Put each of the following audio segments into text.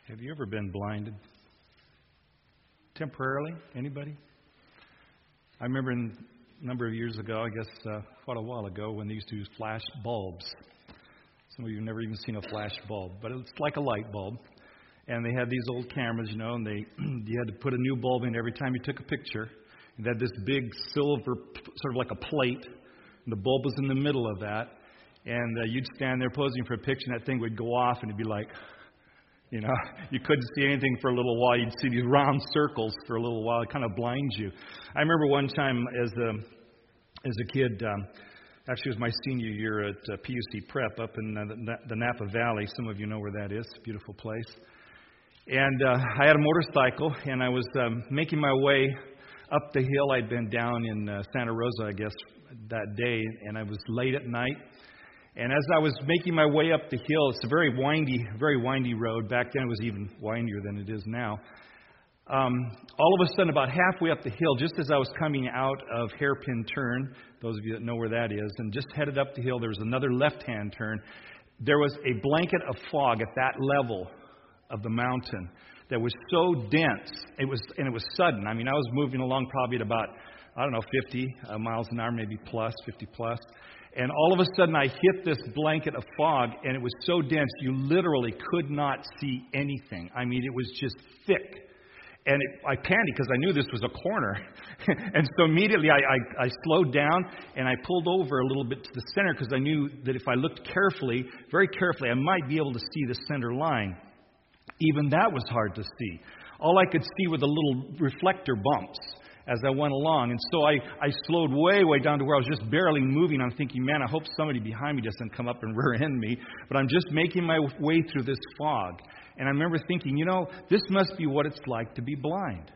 Have you ever been blinded? Temporarily? Anybody? I remember a number of years ago, I guess quite a while ago, when they used to use flash bulbs. Some of you have never even seen a flash bulb, but it's like a light bulb. And they had these old cameras, and you had to put a new bulb in every time you took a picture. It had this big silver, sort of like a plate, and the bulb was in the middle of that. And you'd stand there posing for a picture, and that thing would go off, and it'd be like, you couldn't see anything for a little while. You'd see these round circles for a little while. It kind of blinds you. I remember one time as a kid, actually it was my senior year at PUC Prep up in the Napa Valley. Some of you know where that is. It's a beautiful place. And I had a motorcycle, and I was making my way up the hill. I'd been down in Santa Rosa, I guess, that day, and I was late at night. And as I was making my way up the hill, it's a very windy road. Back then it was even windier than it is now. All of a sudden, about halfway up the hill, just as I was coming out of Hairpin Turn, those of you that know where that is, and just headed up the hill, there was another left-hand turn. There was a blanket of fog at that level of the mountain that was so dense. It was sudden. I mean, I was moving along probably at about, 50 miles an hour, maybe plus, 50 plus. And all of a sudden, I hit this blanket of fog, and it was so dense, you literally could not see anything. I mean, it was just thick. And I panicked because I knew this was a corner. And so immediately, I slowed down, and I pulled over a little bit to the center because I knew that if I looked carefully, very carefully, I might be able to see the center line. Even that was hard to see. All I could see were the little reflector bumps as I went along. And so I slowed way down to where I was just barely moving. I'm thinking, man, I hope somebody behind me doesn't come up and rear-end me. But I'm just making my way through this fog. And I remember thinking, this must be what it's like to be blind.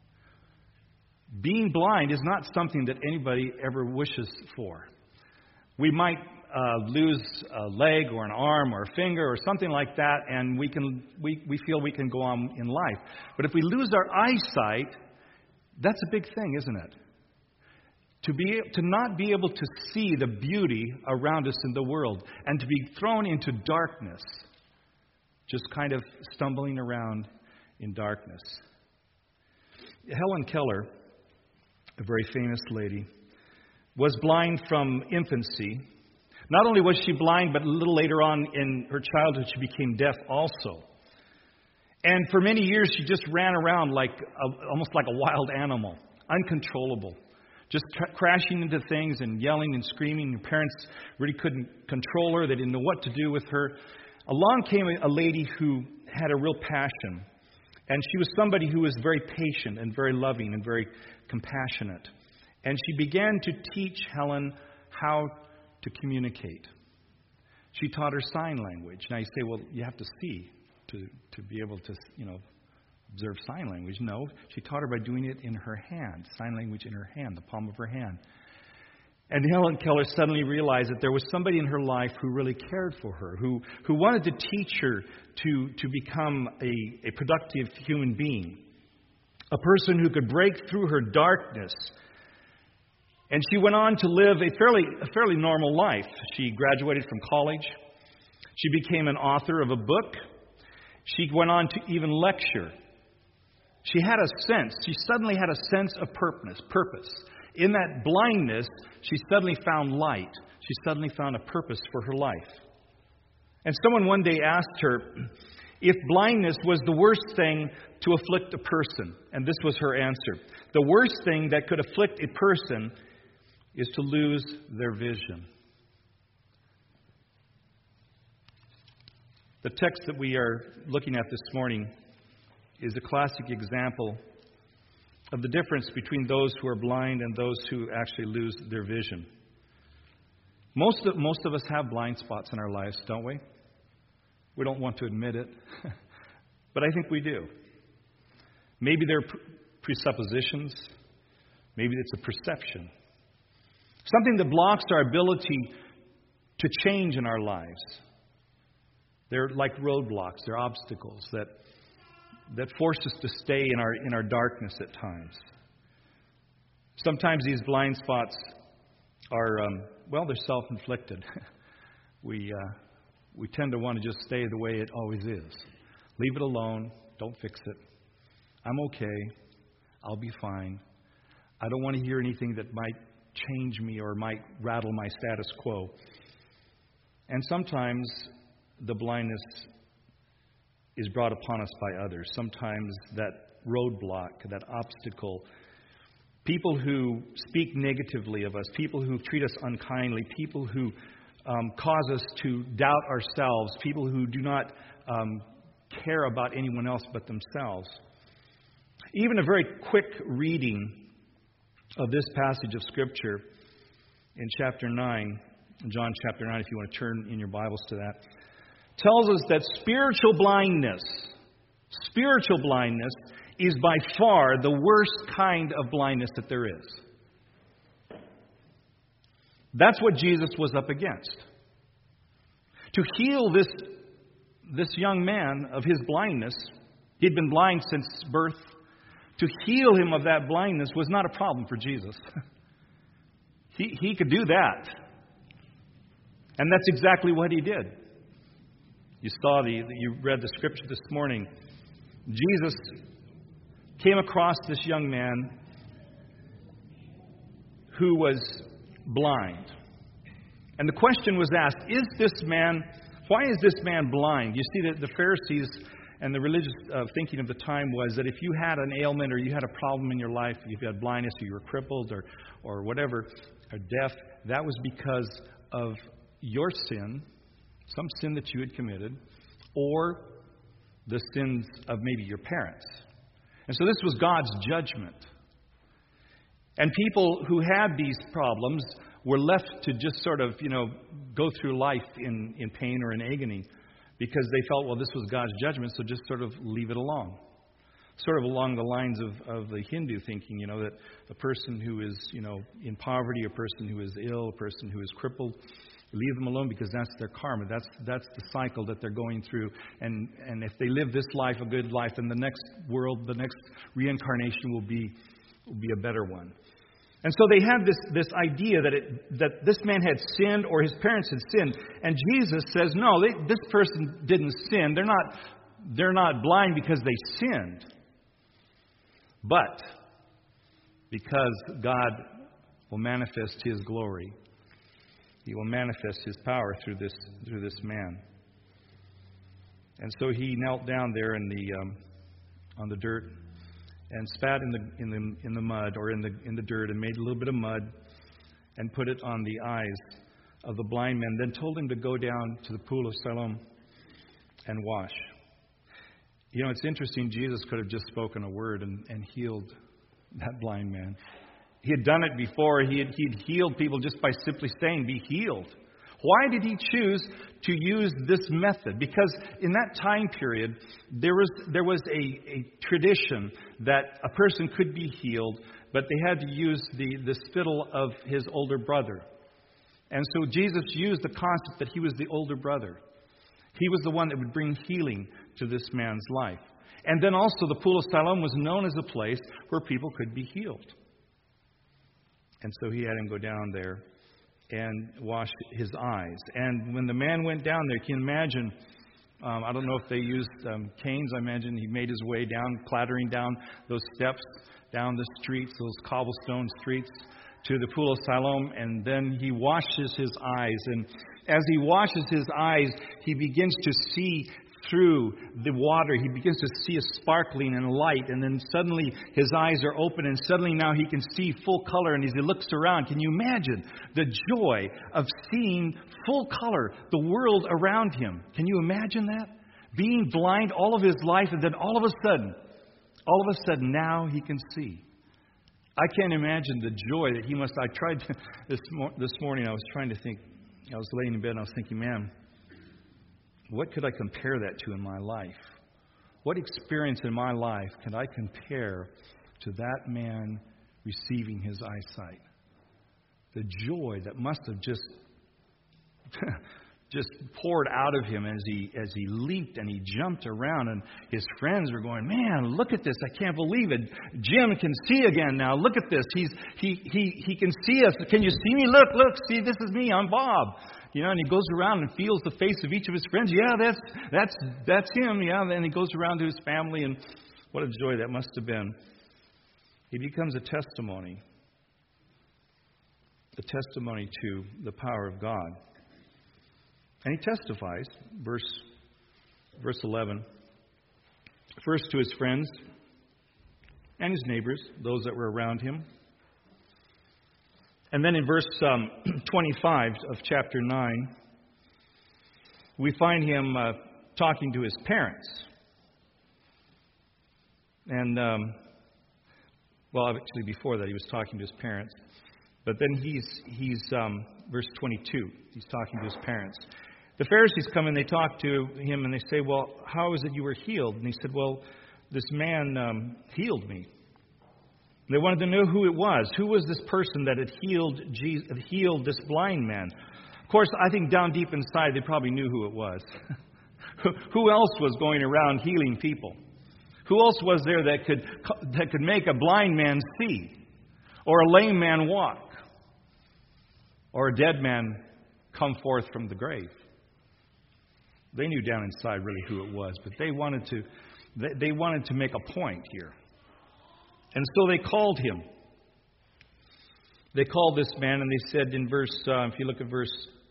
Being blind is not something that anybody ever wishes for. We might lose a leg or an arm or a finger or something like that, and we feel we can go on in life. But if we lose our eyesight, that's a big thing, isn't it? To not be able to see the beauty around us in the world and to be thrown into darkness, just kind of stumbling around in darkness. Helen Keller, a very famous lady, was blind from infancy. Not only was she blind, but a little later on in her childhood, she became deaf also. And for many years, she just ran around almost like a wild animal, uncontrollable, just crashing into things and yelling and screaming. Her parents really couldn't control her. They didn't know what to do with her. Along came a lady who had a real passion, and she was somebody who was very patient and very loving and very compassionate. And she began to teach Helen how to communicate. She taught her sign language. Now you say, well, you have to see to be able to, observe sign language. No, she taught her by doing it in her hand, sign language in her hand, the palm of her hand. And Helen Keller suddenly realized that there was somebody in her life who really cared for her, who wanted to teach her to become a productive human being, a person who could break through her darkness. And she went on to live a fairly normal life. She graduated from college. She became an author of a book. She went on to even lecture. She suddenly had a sense of purpose. In that blindness, she suddenly found light. She suddenly found a purpose for her life. And someone one day asked her if blindness was the worst thing to afflict a person. And this was her answer. The worst thing that could afflict a person is to lose their vision. The text that we are looking at this morning is a classic example of the difference between those who are blind and those who actually lose their vision. Most of us have blind spots in our lives, don't we? We don't want to admit it, but I think we do. Maybe they're presuppositions. Maybe it's a perception. Something that blocks our ability to change in our lives. They're like roadblocks. They're obstacles that force us to stay in our darkness at times. Sometimes these blind spots are, they're self-inflicted. We tend to want to just stay the way it always is. Leave it alone. Don't fix it. I'm okay. I'll be fine. I don't want to hear anything that might change me or might rattle my status quo. And sometimes the blindness is brought upon us by others. Sometimes that roadblock, that obstacle, people who speak negatively of us, people who treat us unkindly, people who cause us to doubt ourselves, people who do not care about anyone else but themselves. Even a very quick reading of this passage of Scripture in chapter 9, John chapter 9, if you want to turn in your Bibles to that, tells us that spiritual blindness is by far the worst kind of blindness that there is. That's what Jesus was up against. To heal this young man of his blindness, he'd been blind since birth, to heal him of that blindness was not a problem for Jesus. He could do that. And that's exactly what he did. You read the scripture this morning. Jesus came across this young man who was blind. And the question was asked, why is this man blind? You see that the Pharisees and the religious thinking of the time was that if you had an ailment or you had a problem in your life, if you had blindness or you were crippled or whatever, or deaf, that was because of your sin, some sin that you had committed, or the sins of maybe your parents. And so this was God's judgment. And people who had these problems were left to just sort of, go through life in pain or in agony because they felt, well, this was God's judgment, so just sort of leave it alone. Sort of along the lines of the Hindu thinking, that a person who is, in poverty, a person who is ill, a person who is crippled, leave them alone because that's their karma. That's the cycle that they're going through. And if they live this life a good life, then the next world, the next reincarnation will be a better one. And so they had this idea that this man had sinned or his parents had sinned. And Jesus says, no, this person didn't sin. They're not blind because they sinned. But because God will manifest His glory, He will manifest His power through this man. And so he knelt down there on the dirt and spat in the mud or in the dirt and made a little bit of mud and put it on the eyes of the blind man. Then told him to go down to the pool of Siloam and wash. It's interesting. Jesus could have just spoken a word and healed that blind man. He had done it before. He'd healed people just by simply saying, "Be healed." Why did he choose to use this method? Because in that time period, there was a tradition that a person could be healed, but they had to use the spittle of his older brother. And so Jesus used the concept that he was the older brother. He was the one that would bring healing to this man's life. And then also the pool of Siloam was known as a place where people could be healed. And so he had him go down there and wash his eyes. And when the man went down there, can you imagine, I don't know if they used canes. I imagine he made his way down, clattering down those steps, down the streets, those cobblestone streets, to the pool of Siloam, and then he washes his eyes. And as he washes his eyes, he begins to see through the water. He begins to see a sparkling and light, and then suddenly his eyes are open, and suddenly now he can see full color. And as he looks around, can you imagine the joy of seeing full color, the world around him? Can you imagine that? Being blind all of his life, and then all of a sudden now he can see. I can't imagine the joy that he must. I tried this morning. I was trying to think. I was laying in bed and I was thinking, man, what could I compare that to in my life? What experience in my life can I compare to that man receiving his eyesight? The joy that must have just poured out of him as he leaped and he jumped around, and his friends were going, "Man, look at this! I can't believe it! Jim can see again now. Look at this! He can see us. Can you see me? Look! See, this is me. I'm Bob." And he goes around and feels the face of each of his friends. Yeah, that's him. Yeah, and then he goes around to his family, and what a joy that must have been. He becomes a testimony to the power of God. And he testifies, verse 11, first to his friends and his neighbors, those that were around him. And then in verse 25 of chapter 9, we find him talking to his parents. And, actually before that he was talking to his parents. But then he's verse 22, he's talking to his parents. The Pharisees come and they talk to him and they say, well, how is it you were healed? And he said, well, this man healed me. They wanted to know who it was. Who was this person that had healed this blind man? Of course, I think down deep inside they probably knew who it was. Who else was going around healing people? Who else was there that could make a blind man see? Or a lame man walk? Or a dead man come forth from the grave? They knew down inside really who it was, but they wanted to make a point here. And so they called him. They called this man and they said in verse, if you look at verse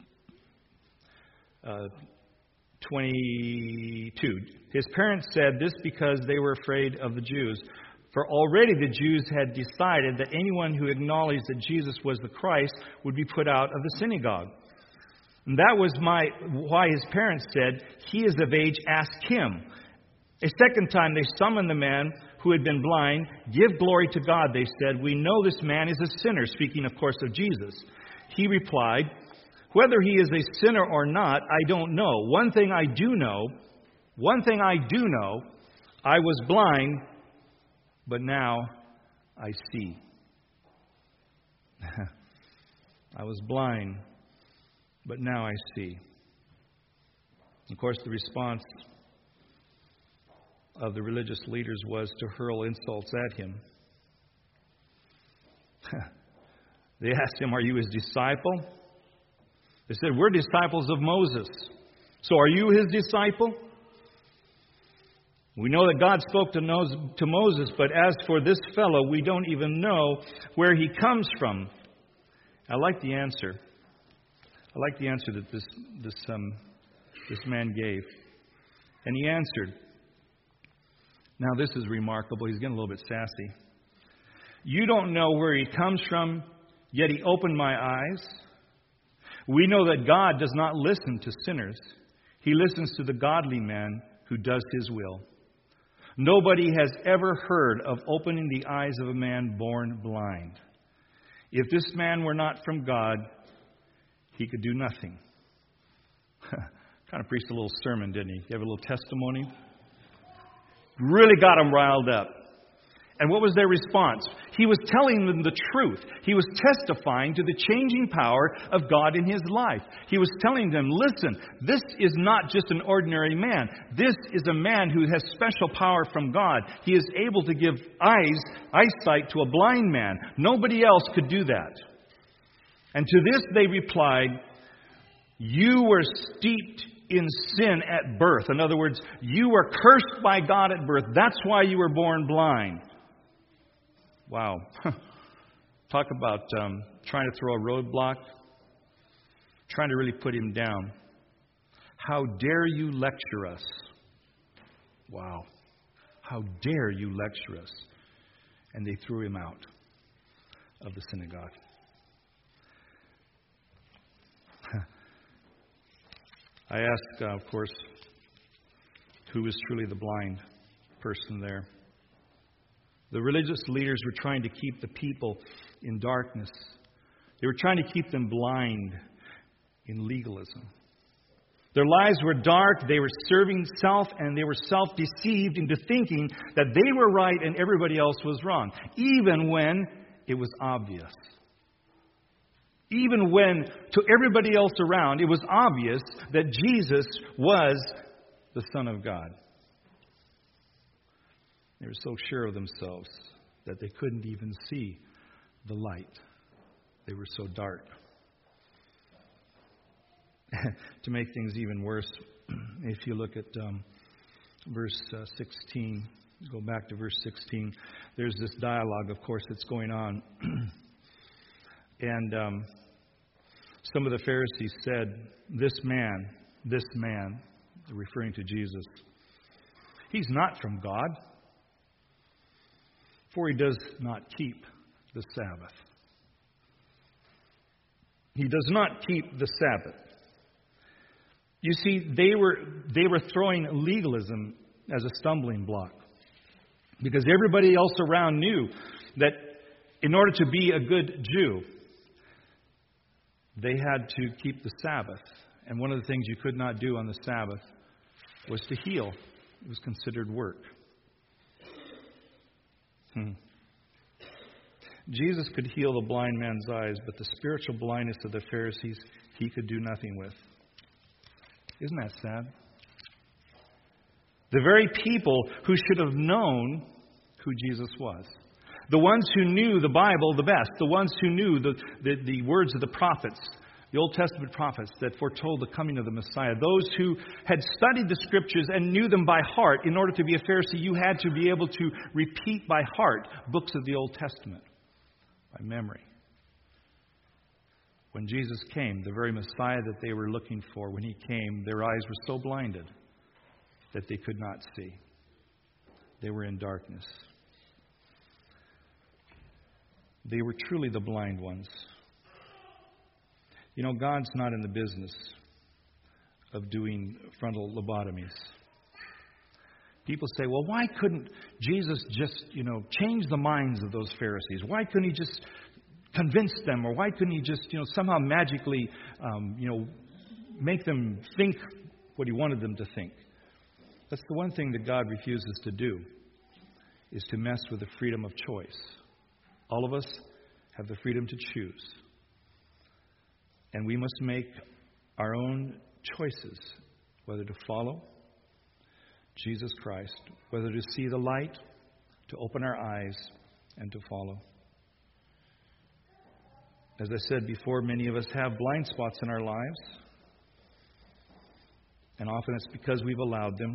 22, his parents said this because they were afraid of the Jews. For already the Jews had decided that anyone who acknowledged that Jesus was the Christ would be put out of the synagogue. And that was why his parents said, he is of age, ask him. A second time they summoned the man who had been blind. Give glory to God, they said. We know this man is a sinner, speaking, of course, of Jesus. He replied, whether he is a sinner or not, I don't know. One thing I do know, I was blind, but now I see. I was blind, but now I see. Of course, the response of the religious leaders was to hurl insults at him. They asked him, are you his disciple? They said, we're disciples of Moses. So are you his disciple? We know that God spoke to Moses, but as for this fellow, we don't even know where he comes from. I like the answer. That this man gave. And he answered. Now this is remarkable. He's getting a little bit sassy. You don't know where he comes from, yet he opened my eyes. We know that God does not listen to sinners. He listens to the godly man who does his will. Nobody has ever heard of opening the eyes of a man born blind. If this man were not from God, he could do nothing. Kind of preached a little sermon, didn't he? Gave a little testimony. Really got them riled up. And what was their response? He was telling them the truth. He was testifying to the changing power of God in his life. He was telling them, listen, this is not just an ordinary man. This is a man who has special power from God. He is able to give eyesight to a blind man. Nobody else could do that. And to this they replied, you were steeped in sin at birth. In other words, you were cursed by God at birth. That's why you were born blind. Wow. Talk about trying to throw a roadblock. Trying to really put him down. How dare you lecture us? Wow. How dare you lecture us? And they threw him out of the synagogue. I asked, of course, who is truly the blind person there. The religious leaders were trying to keep the people in darkness. They were trying to keep them blind in legalism. Their lives were dark, they were serving self, and they were self-deceived into thinking that they were right and everybody else was wrong, even when it was obvious. Even when, to everybody else around, it was obvious that Jesus was the Son of God. They were so sure of themselves that they couldn't even see the light. They were so dark. to make things even worse, if you look at verse 16, go back to verse 16, there's this dialogue, of course, that's going on. And some of the Pharisees said, this man, referring to Jesus, he's not from God, for he does not keep the Sabbath. He does not keep the Sabbath. You see, they were throwing legalism as a stumbling block, because everybody else around knew that in order to be a good Jew, they had to keep the Sabbath. And one of the things you could not do on the Sabbath was to heal. It was considered work. Jesus could heal the blind man's eyes, but the spiritual blindness of the Pharisees, he could do nothing with. Isn't that sad? The very people who should have known who Jesus was. The ones who knew the Bible the best. The ones who knew the words of the prophets, the Old Testament prophets that foretold the coming of the Messiah. Those who had studied the Scriptures and knew them by heart. In order to be a Pharisee, you had to be able to repeat by heart books of the Old Testament, by memory. When Jesus came, the very Messiah that they were looking for, when he came, their eyes were so blinded that they could not see. They were in darkness. They were truly the blind ones. You know, God's not in the business of doing frontal lobotomies. People say, well, why couldn't Jesus just, change the minds of those Pharisees? Why couldn't he just convince them? Or why couldn't he just, somehow magically, make them think what he wanted them to think? That's the one thing that God refuses to do, is to mess with the freedom of choice. All of us have the freedom to choose. And we must make our own choices, whether to follow Jesus Christ, whether to see the light, to open our eyes, and to follow. As I said before, many of us have blind spots in our lives, and often it's because we've allowed them.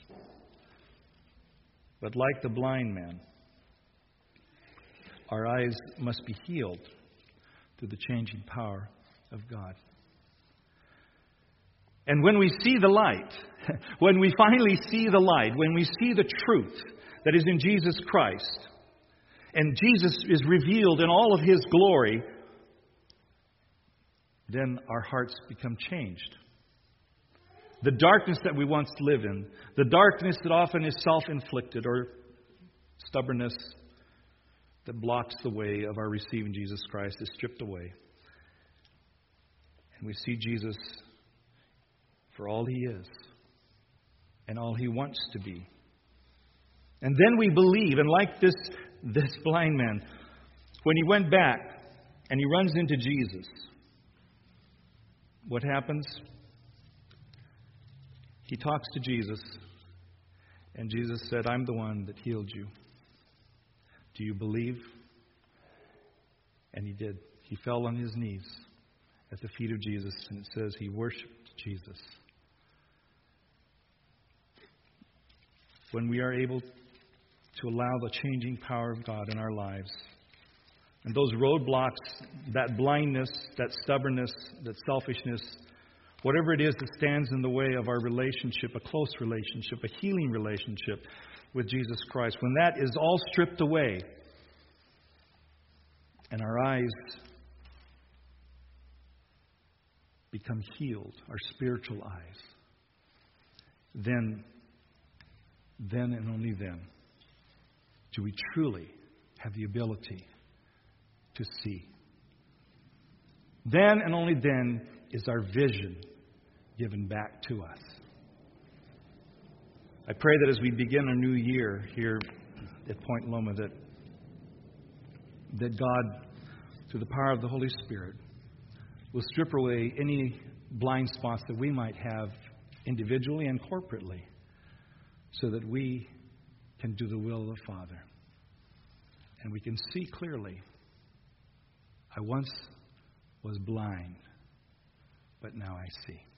But like the blind man, our eyes must be healed through the changing power of God. And when we see the light, when we finally see the light, when we see the truth that is in Jesus Christ, and Jesus is revealed in all of His glory, then our hearts become changed. The darkness that we once lived in, the darkness that often is self-inflicted or stubbornness that blocks the way of our receiving Jesus Christ, is stripped away. And we see Jesus for all He is and all He wants to be. And then we believe, and like this blind man, when he went back and he runs into Jesus, what happens? He talks to Jesus, and Jesus said, I'm the one that healed you. Do you believe? And he did. He fell on his knees at the feet of Jesus, and it says he worshiped Jesus. When we are able to allow the changing power of God in our lives, and those roadblocks, that blindness, that stubbornness, that selfishness, whatever it is that stands in the way of our relationship, a close relationship, a healing relationship with Jesus Christ, when that is all stripped away and our eyes become healed, our spiritual eyes, then and only then do we truly have the ability to see. Then and only then is our vision given back to us. I pray that as we begin a new year here at Point Loma, that God, through the power of the Holy Spirit, will strip away any blind spots that we might have individually and corporately, so that we can do the will of the Father. And we can see clearly, I once was blind, but now I see.